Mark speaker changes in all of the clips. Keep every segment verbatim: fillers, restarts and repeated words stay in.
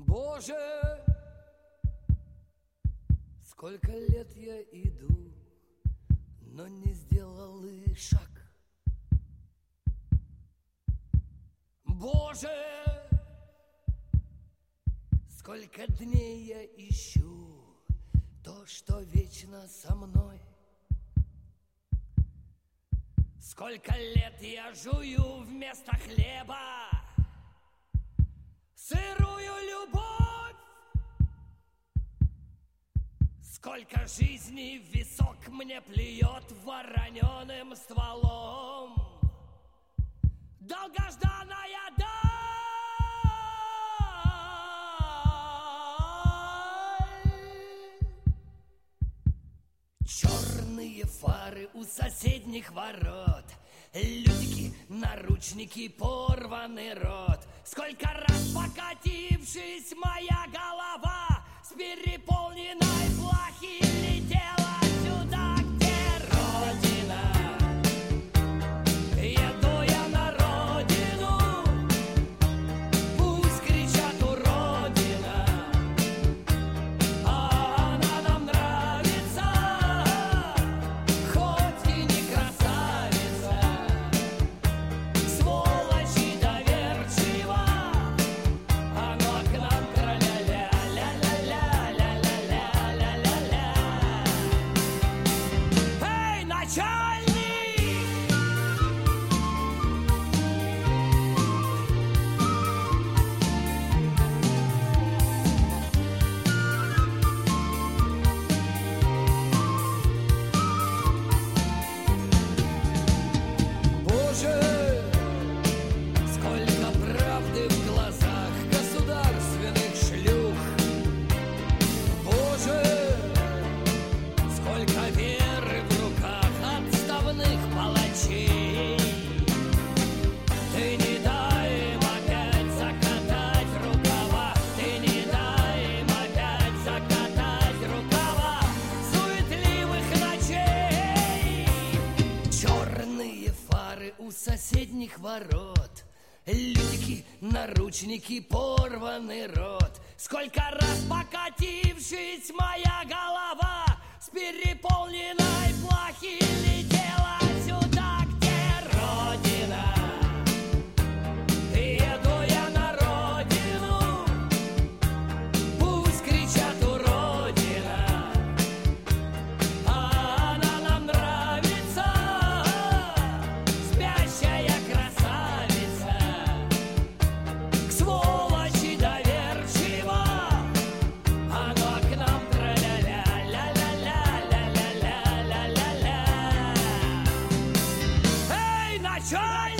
Speaker 1: Боже, сколько лет я иду, но не сделал и шаг. Боже, сколько дней я ищу то, что вечно со мной. Сколько лет я жую вместо хлеба сырую любовь. Сколько жизней в висок мне плюет вороненым стволом долгожданная даль. Черные фары у соседних ворот, людики, наручники, порванный рот. Сколько раз покатившись, моя голова с переполненной плахи летела сюда, где Родина. Еду я на родину, пусть кричат уродина, а она нам нравится, хоть и не красавица, сволочь и доверчива, оно к нам тра-ля-ля, ля-ля-ля-ля-ля-ля-ля-ля-ля. Эй, начальник! Боже, сколько правды в глазах государственных шлюх. Боже, сколько веры в руках отставных палачей. Ты не дай им опять закатать рукава, ты не дай им опять закатать рукава суетливых ночей. Черные фары у соседних ворот, людики, наручники, порванный рот. Сколько раз покатившись, моя голова с переполненной плахи летела сюда, где Родина. Еду я на родину, пусть кричат уродина, а она нам нравится, спящая красавица, к сволочи доверчива, оно к нам тра-ля-ля, ля-ля-ля-ля-ля-ля-ля-ля-ля. Эй, начальник!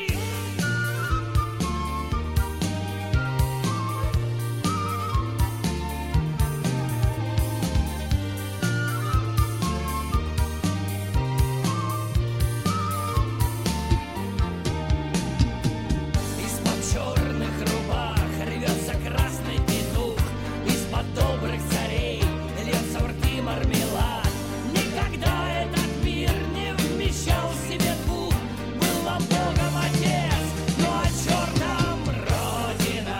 Speaker 1: Из-под черных рубах рвется красный петух, из-под добрых царей льется в рты мармелад. Никогда этот мир не вмещал в себе двух. Был вам Богом отец, но о черном Родина.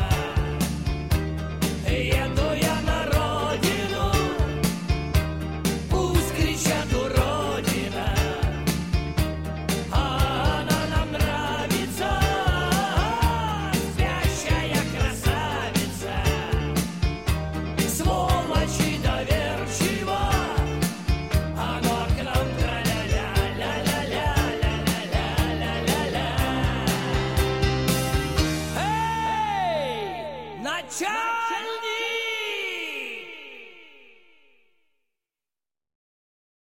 Speaker 1: Еду я на родину, пусть кричат уродина, а она нам нравится, спящая красавица, сволочь и доверчива, оно к нам тра-ля-ля, ля-ля-ля-ля-ля-ля-ля-ля. Эй, начальник!